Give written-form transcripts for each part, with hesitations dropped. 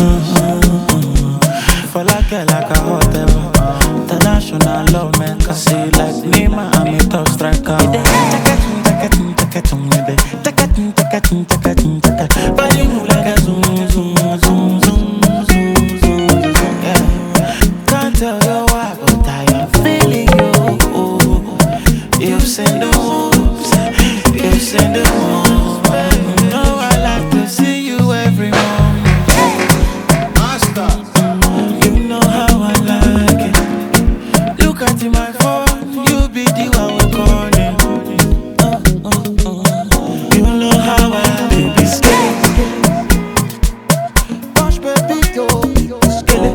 For like a hot ever. International love maker. See like Nima, I'm a top striker. But you move like a zoom, zoom, zoom, zoom, zoom, zoom. Yeah. Can't tell you why, but I am feeling you. You've seen the moves, you've seen the moves. You know I like to see you every morning. Master. You know how I like it. Look at my phone, you be the one we calling. You know how I baby scared. Push baby yo, skillet.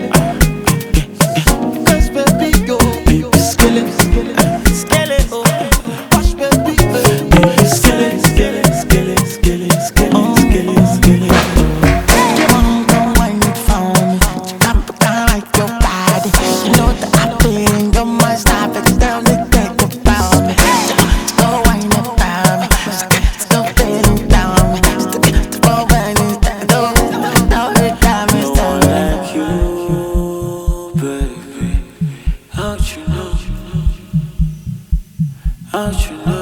Cause baby yo, baby skillet. Skillet, oh. Push baby, baby skillet, skillet, skillet, skillet, skillet, skillet, skillet. You wanna come wind it for me? You come down like your body. You know that I feel in your mind. Stop it down, they think about me. Go wind it for me. Go feeling down me. Go wind it down. Don't hurt me. No one like you, baby. How'd you know? How'd you know?